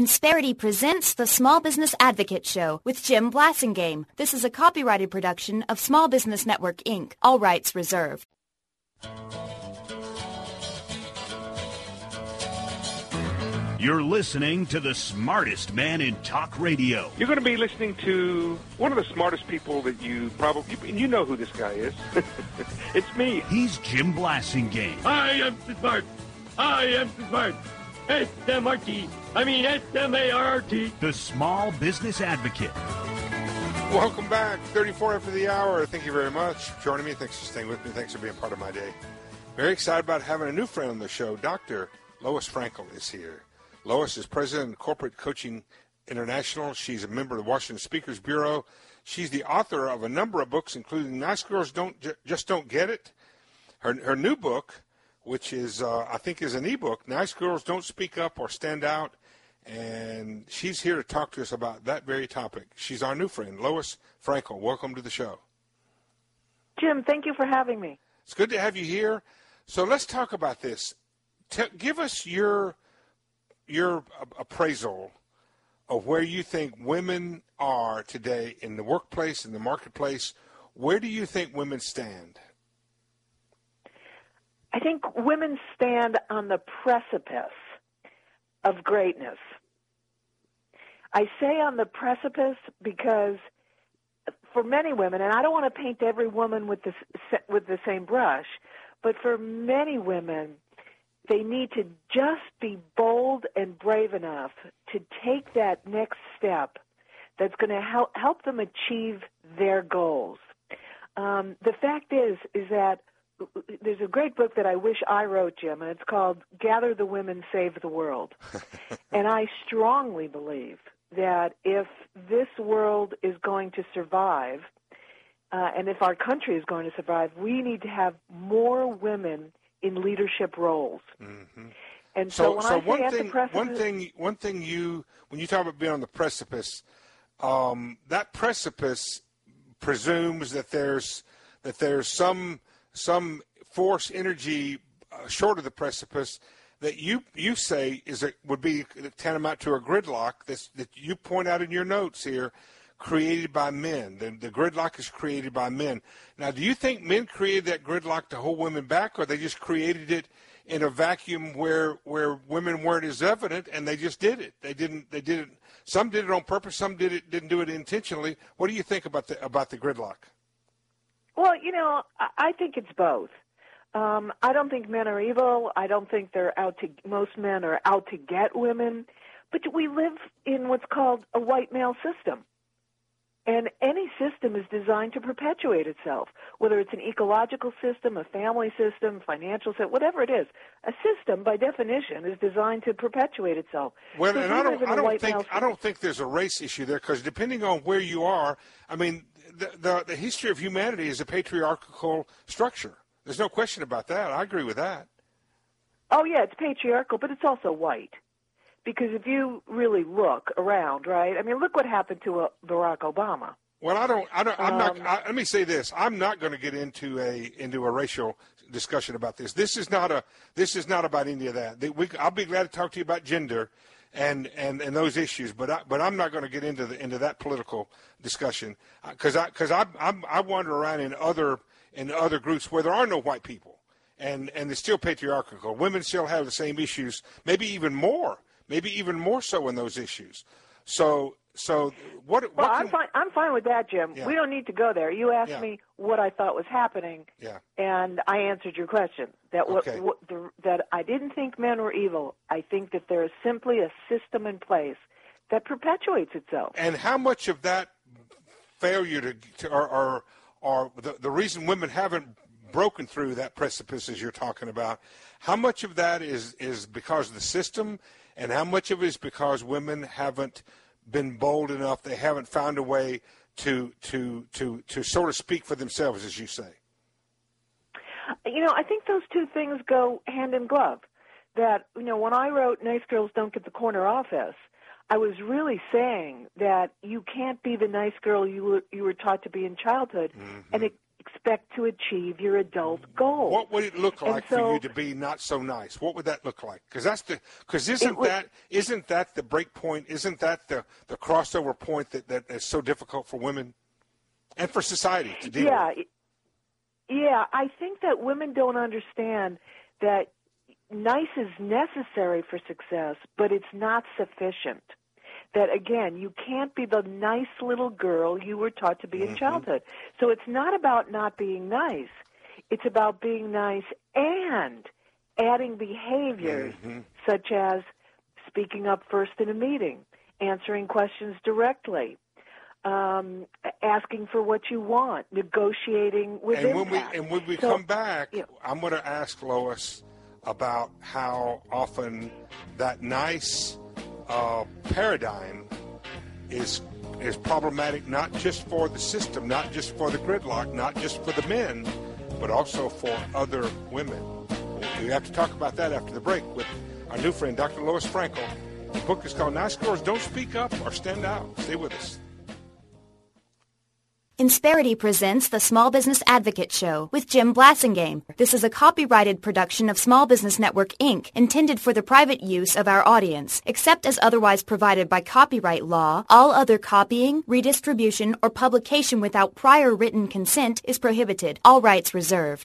Insperity presents the Small Business Advocate Show with Jim Blasingame. This is a copyrighted production of Small Business Network, Inc. All rights reserved. You're listening to the smartest man in talk radio. You're going to be listening to one of the smartest people that you know who this guy is. It's me. He's Jim Blasingame. I am smart. I am smart. S-M-R-T. I mean S-M-A-R-T. The Small Business Advocate. Welcome back. 34 after the hour. Thank you very much for joining me. Thanks for staying with me. Thanks for being part of my day. Very excited about having a new friend on the show. Dr. Lois Frankel is here. Lois is president of Corporate Coaching International. She's a member of the Washington Speakers Bureau. She's the author of a number of books, including Nice Girls Just Don't Get It. Her new book, which is, I think is an ebook, Nice Girls Don't Speak Up or Stand Out. And she's here to talk to us about that very topic. She's our new friend, Lois Frankel. Welcome to the show. Jim, thank you for having me. It's good to have you here. So let's talk about this. Give us your appraisal of where you think women are today in the workplace, in the marketplace. Where do you think women stand? I think women stand on the precipice of greatness. I say on the precipice because for many women, and I don't want to paint every woman with the same brush, but for many women, they need to just be bold and brave enough to take that next step that's going to help them achieve their goals. The fact is that there's a great book that I wish I wrote, Jim, and it's called Gather the Women, Save the World. And I strongly believe that if this world is going to survive, and if our country is going to survive, we need to have more women in leadership roles. Mm-hmm. And so when I say at the precipice, one thing when you talk about being on the precipice, that precipice presumes that there's some force, energy short of the precipice that you say would be tantamount to a gridlock that you point out in your notes here, created by men. The gridlock is created by men. Now, do you think men created that gridlock to hold women back, or they just created it in a vacuum where women weren't as evident and they just did it? They did it. Some did it on purpose. Some didn't do it intentionally. What do you think about the gridlock? Well, I think it's both. I don't think men are evil. I don't think most men are out to get women. But we live in what's called a white male system. And any system is designed to perpetuate itself, whether it's an ecological system, a family system, financial system, whatever it is. A system, by definition, is designed to perpetuate itself. Well, so and I don't think there's a race issue there, because depending on where you are, I mean, the history of humanity is a patriarchal structure. There's no question about that. I agree with that. Oh, yeah, it's patriarchal, but it's also white. Because if you really look around, right? I mean, look what happened to Barack Obama. Well, let me say this. I'm not going to get into a racial discussion about this. This is not about any of that. I'll be glad to talk to you about gender and those issues, but I'm not going to get into that political discussion because I wander around in other groups where there are no white people, and they're still patriarchal. Women still have the same issues, maybe even more so in those issues. So what? Well, I'm fine with that, Jim. Yeah. We don't need to go there. You asked me what I thought was happening, and I answered your question. That I didn't think men were evil. I think that there is simply a system in place that perpetuates itself. And how much of that failure or the reason women haven't broken through that precipice as you're talking about, how much of that is because of the system, and how much of it is because women haven't been bold enough, they haven't found a way to sort of speak for themselves, as you say? I think those two things go hand in glove. That, when I wrote Nice Girls Don't Get the Corner Office, I was really saying that you can't be the nice girl you were taught to be in childhood, and expect to achieve your adult goals. What would it look like so, for you to be not so nice? What would that look like? Because isn't that the break point? Isn't that the crossover point that is so difficult for women and for society to deal with? Yeah, I think that women don't understand that nice is necessary for success, but it's not sufficient. That, again, you can't be the nice little girl you were taught to be in childhood. So it's not about not being nice. It's about being nice and adding behaviors such as speaking up first in a meeting, answering questions directly, asking for what you want, negotiating with impact. When we come back, I'm going to ask Lois about how often that nice paradigm is problematic, not just for the system, not just for the gridlock, not just for the men, but also for other women. We have to talk about that after the break with our new friend, Dr. Lois Frankel. The book is called Nice Girls Don't Speak Up or Stand Out. Stay with us. Insperity presents the Small Business Advocate Show with Jim Blasingame. This is a copyrighted production of Small Business Network, Inc., intended for the private use of our audience. Except as otherwise provided by copyright law, all other copying, redistribution, or publication without prior written consent is prohibited. All rights reserved.